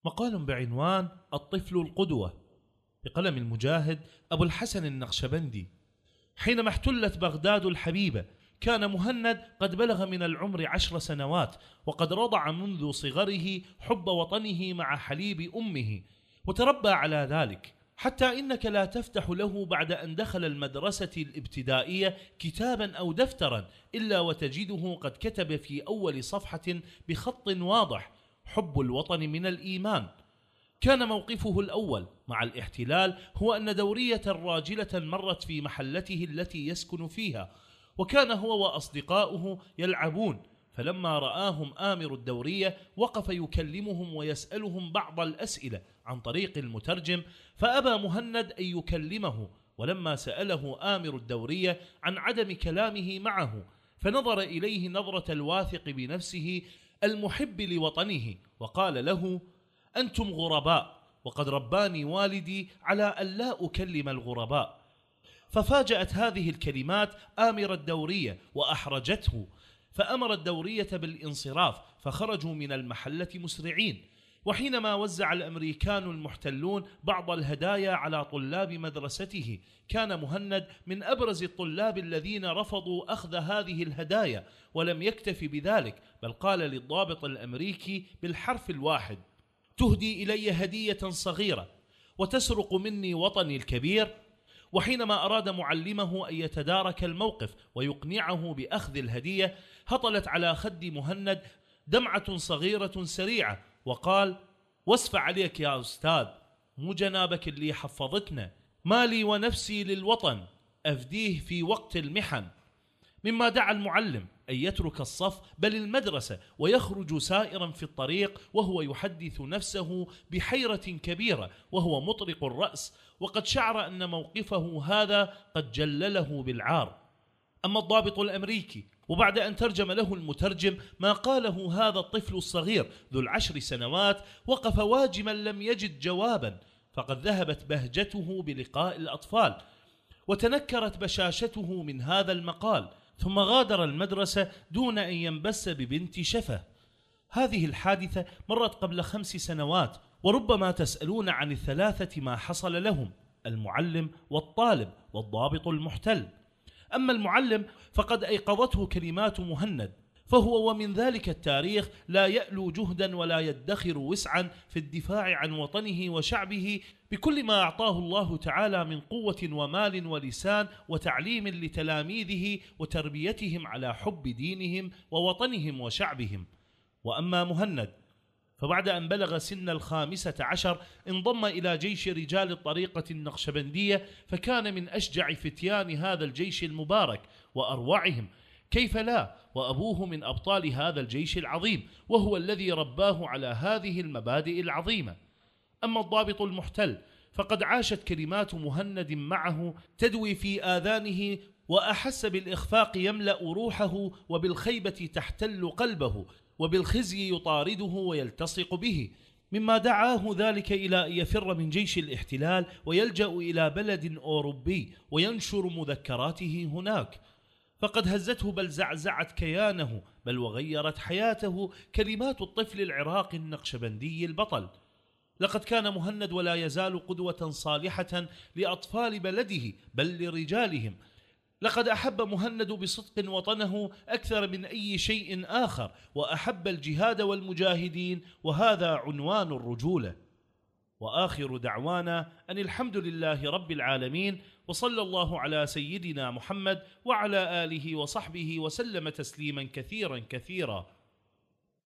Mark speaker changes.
Speaker 1: مقال بعنوان الطفل القدوة بقلم المجاهد أبو الحسن النقشبندي. حينما احتلت بغداد الحبيبة كان مهند قد بلغ من العمر 10 سنوات، وقد رضع منذ صغره حب وطنه مع حليب أمه، وتربى على ذلك، حتى إنك لا تفتح له بعد أن دخل المدرسة الابتدائية كتابا أو دفترا إلا وتجده قد كتب في أول صفحة بخط واضح: حب الوطن من الإيمان. كان موقفه الأول مع الاحتلال هو أن دورية راجلة مرت في محلته التي يسكن فيها، وكان هو وأصدقاؤه يلعبون، فلما رآهم آمر الدورية وقف يكلمهم ويسألهم بعض الأسئلة عن طريق المترجم، فأبى مهند أن يكلمه، ولما سأله آمر الدورية عن عدم كلامه معه فنظر إليه نظرة الواثق بنفسه المحب لوطنه وقال له: أنتم غرباء، وقد رباني والدي على أن لا أكلم الغرباء. ففاجأت هذه الكلمات آمر الدورية وأحرجته، فأمر الدورية بالانصراف، فخرجوا من المحلة مسرعين. وحينما وزع الأمريكان المحتلون بعض الهدايا على طلاب مدرسته كان مهند من أبرز الطلاب الذين رفضوا أخذ هذه الهدايا، ولم يكتف بذلك، بل قال للضابط الأمريكي بالحرف الواحد: تهدي إلي هدية صغيرة وتسرق مني وطني الكبير. وحينما أراد معلمه أن يتدارك الموقف ويقنعه بأخذ الهدية هطلت على خد مهند دمعة صغيرة سريعة وقال: واسف عليك يا أستاذ، مو جنابك اللي حفظتنا، مالي ونفسي للوطن أفديه في وقت المحن. مما دعا المعلم أن يترك الصف بل المدرسة ويخرج سائرا في الطريق وهو يحدث نفسه بحيرة كبيرة وهو مطرق الرأس، وقد شعر أن موقفه هذا قد جلله بالعار. أما الضابط الأمريكي وبعد أن ترجم له المترجم ما قاله هذا الطفل الصغير ذو 10 سنوات وقف واجما لم يجد جوابا، فقد ذهبت بهجته بلقاء الأطفال وتنكرت بشاشته من هذا المقال، ثم غادر المدرسة دون أن ينبس ببنت شفة. هذه الحادثة مرت قبل 5 سنوات، وربما تسألون عن الثلاثة ما حصل لهم: المعلم والطالب والضابط المحتل. أما المعلم فقد أيقظته كلمات مهند، فهو ومن ذلك التاريخ لا يألو جهدا ولا يدخر وسعا في الدفاع عن وطنه وشعبه بكل ما أعطاه الله تعالى من قوة ومال ولسان وتعليم لتلاميذه وتربيتهم على حب دينهم ووطنهم وشعبهم. وأما مهند فبعد أن بلغ سن 15 انضم إلى جيش رجال الطريقة النقشبندية، فكان من أشجع فتيان هذا الجيش المبارك وأروعهم، كيف لا، وأبوه من أبطال هذا الجيش العظيم، وهو الذي رباه على هذه المبادئ العظيمة. أما الضابط المحتل فقد عاشت كلمات مهند معه تدوي في آذانه، وأحس بالإخفاق يملأ روحه، وبالخيبة تحتل قلبه، وبالخزي يطارده ويلتصق به، مما دعاه ذلك إلى أن يفر من جيش الاحتلال ويلجأ إلى بلد أوروبي وينشر مذكراته هناك. فقد هزته بل زعزعت كيانه بل وغيرت حياته كلمات الطفل العراقي النقشبندي البطل. لقد كان مهند ولا يزال قدوة صالحة لأطفال بلده بل لرجالهم. لقد أحب مهند بصدق وطنه أكثر من أي شيء آخر، وأحب الجهاد والمجاهدين، وهذا عنوان الرجولة. وآخر دعوانا أن الحمد لله رب العالمين، وصلى الله على سيدنا محمد وعلى آله وصحبه وسلم تسليما كثيرا كثيرا.